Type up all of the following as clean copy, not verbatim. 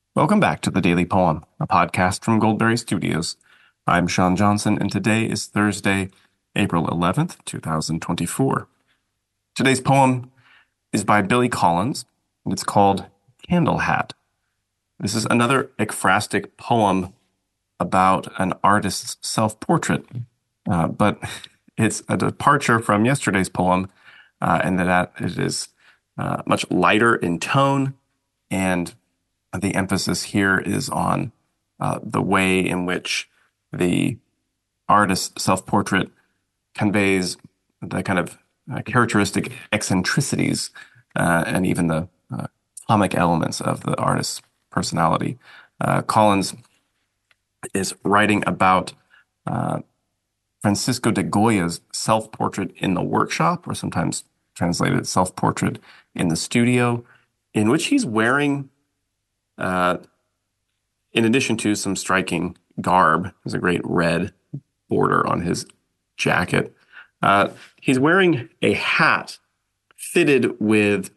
Welcome back to the Daily Poem, a podcast from Goldberry Studios. I'm Sean Johnson, and today is Thursday, April 11th, 2024. Today's poem is by Billy Collins, and it's called Candle Hat. This is another ekphrastic poem about an artist's self-portrait, but it's a departure from yesterday's poem, and that it is much lighter in tone, and the emphasis here is on the way in which the artist's self-portrait conveys the kind of characteristic eccentricities and even the comic elements of the artist's personality. Collins is writing about Francisco de Goya's self-portrait in the workshop, or sometimes translated self-portrait in the studio, in which he's wearing uh, in addition to some striking garb. There's a great red border on his jacket. He's wearing a hat fitted with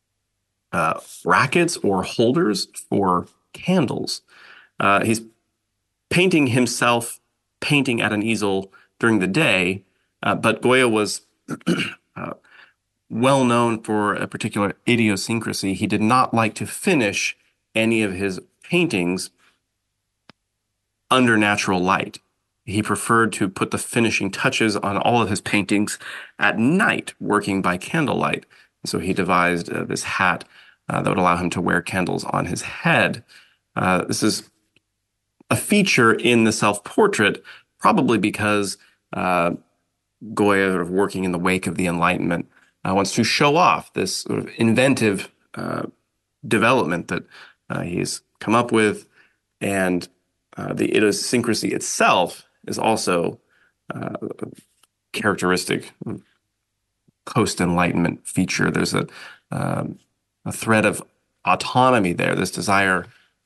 brackets or holders for candles. He's painting himself, painting at an easel during the day, but Goya was uh, well known for a particular idiosyncrasy. He did not like to finish any of his paintings under natural light. He preferred to put the finishing touches on all of his paintings at night, working by candlelight. So he devised this hat that would allow him to wear candles on his head. This is a feature in the self-portrait, probably because Goya, sort of working in the wake of the Enlightenment, wants to show off this sort of inventive development that he's come up with, and the idiosyncrasy itself is also a characteristic post-Enlightenment feature. There's a thread of autonomy there, this desire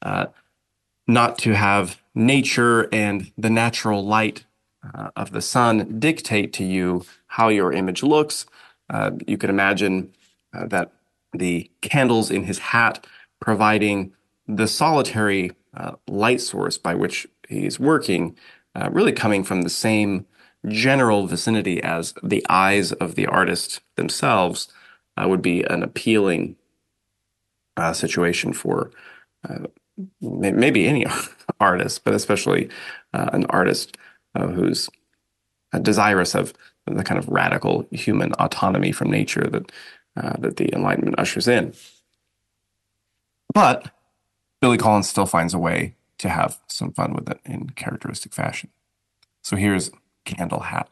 not to have nature and the natural light of the sun dictate to you how your image looks. You could imagine that the candles in his hat providing the solitary light source by which he's working, really coming from the same general vicinity as the eyes of the artist themselves, would be an appealing situation for maybe any artist, but especially an artist who's desirous of the kind of radical human autonomy from nature that the Enlightenment ushers in. But Billy Collins still finds a way to have some fun with it in characteristic fashion. So here's Candle Hat.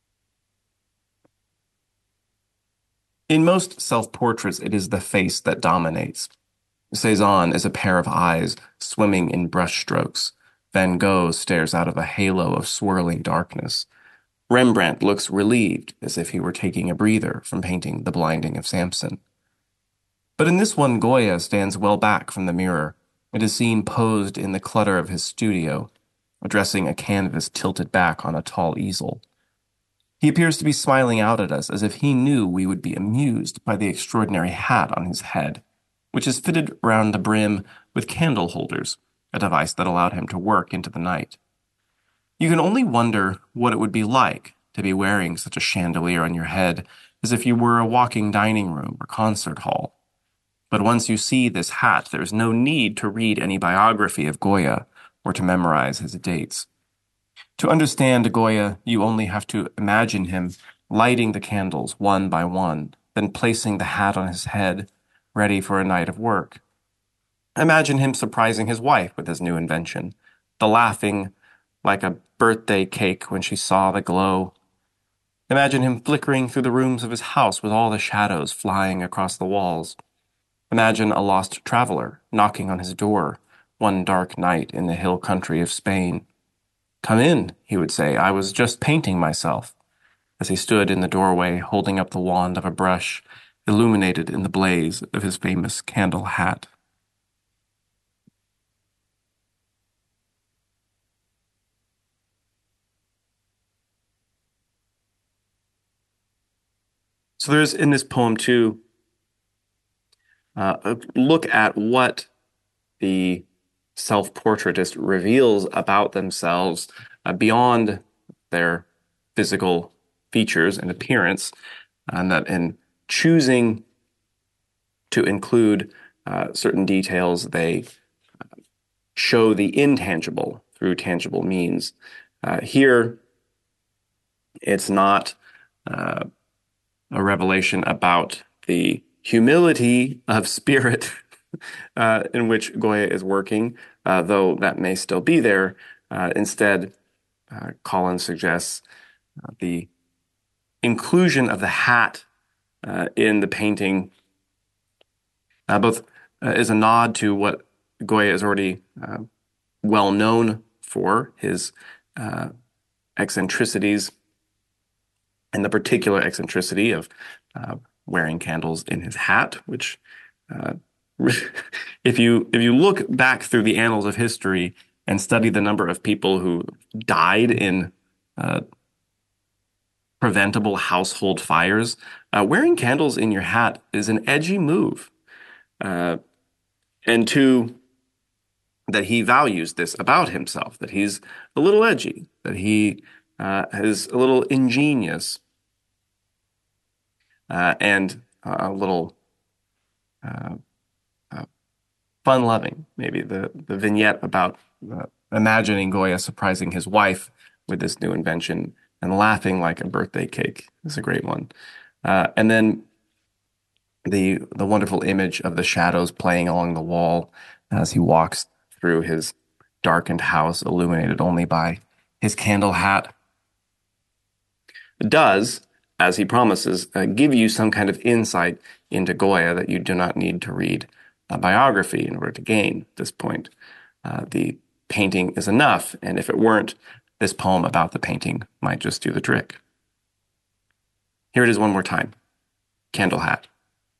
In most self-portraits, it is the face that dominates. Cezanne is a pair of eyes swimming in brushstrokes. Van Gogh stares out of a halo of swirling darkness. Rembrandt looks relieved, as if he were taking a breather from painting The Blinding of Samson. But in this one, Goya stands well back from the mirror. It is seen posed in the clutter of his studio, addressing a canvas tilted back on a tall easel. He appears to be smiling out at us as if he knew we would be amused by the extraordinary hat on his head, which is fitted round the brim with candle holders, a device that allowed him to work into the night. You can only wonder what it would be like to be wearing such a chandelier on your head as if you were a walking dining room or concert hall. But once you see this hat, there is no need to read any biography of Goya or to memorize his dates. To understand Goya, you only have to imagine him lighting the candles one by one, then placing the hat on his head, ready for a night of work. Imagine him surprising his wife with his new invention, the laughing like a birthday cake when she saw the glow. Imagine him flickering through the rooms of his house with all the shadows flying across the walls. Imagine a lost traveler knocking on his door one dark night in the hill country of Spain. "Come in," he would say. "I was just painting myself," as he stood in the doorway holding up the wand of a brush, illuminated in the blaze of his famous candle hat. So there's in this poem too a look at what the self-portraitist reveals about themselves beyond their physical features and appearance, and that in choosing to include certain details, they show the intangible through tangible means. Here, it's not a revelation about the humility of spirit in which Goya is working, though that may still be there. Instead, Collins suggests the inclusion of the hat in the painting both is a nod to what Goya is already well known for, his eccentricities, and the particular eccentricity of wearing candles in his hat, which if you look back through the annals of history and study the number of people who died in preventable household fires, wearing candles in your hat is an edgy move. And two, that he values this about himself, that he's a little edgy, that he is a little ingenious, and a little fun-loving. Maybe the vignette about imagining Goya surprising his wife with this new invention and laughing like a birthday cake is a great one. And then the wonderful image of the shadows playing along the wall as he walks through his darkened house, illuminated only by his candle hat, does, as he promises, give you some kind of insight into Goya that you do not need to read a biography in order to gain at this point. The painting is enough, and if it weren't, this poem about the painting might just do the trick. Here it is one more time. Candle hat.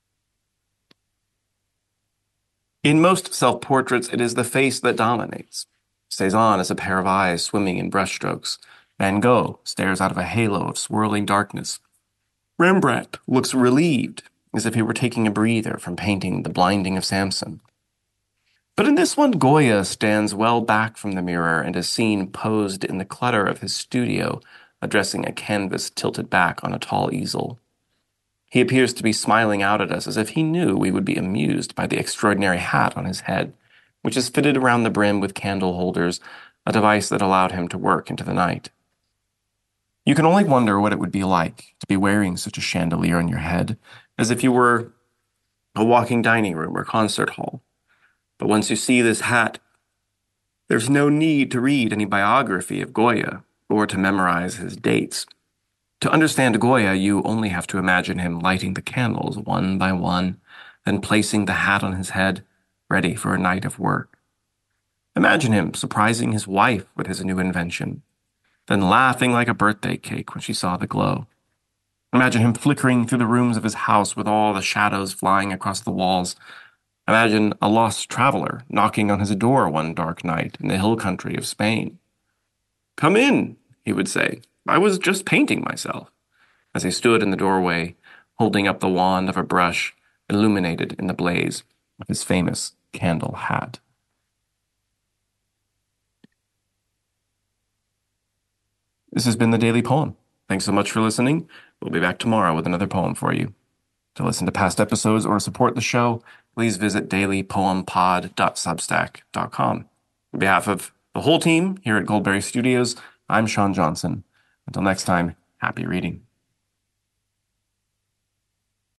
In most self-portraits, it is the face that dominates. Cezanne is a pair of eyes swimming in brushstrokes. Van Gogh stares out of a halo of swirling darkness. Rembrandt looks relieved, as if he were taking a breather from painting The Blinding of Samson. But in this one, Goya stands well back from the mirror and is seen posed in the clutter of his studio, addressing a canvas tilted back on a tall easel. He appears to be smiling out at us as if he knew we would be amused by the extraordinary hat on his head, which is fitted around the brim with candle holders, a device that allowed him to work into the night. You can only wonder what it would be like to be wearing such a chandelier on your head, as if you were a walking dining room or concert hall. But once you see this hat, there's no need to read any biography of Goya or to memorize his dates. To understand Goya, you only have to imagine him lighting the candles one by one, then placing the hat on his head, ready for a night of work. Imagine him surprising his wife with his new invention, then laughing like a birthday cake when she saw the glow. Imagine him flickering through the rooms of his house with all the shadows flying across the walls. Imagine a lost traveler knocking on his door one dark night in the hill country of Spain. "Come in," he would say. "I was just painting myself," as he stood in the doorway, holding up the wand of a brush illuminated in the blaze of his famous candle hat. This has been the Daily Poem. Thanks so much for listening. We'll be back tomorrow with another poem for you. To listen to past episodes or support the show, please visit dailypoempod.substack.com. On behalf of the whole team here at Goldberry Studios, I'm Sean Johnson. Until next time, happy reading.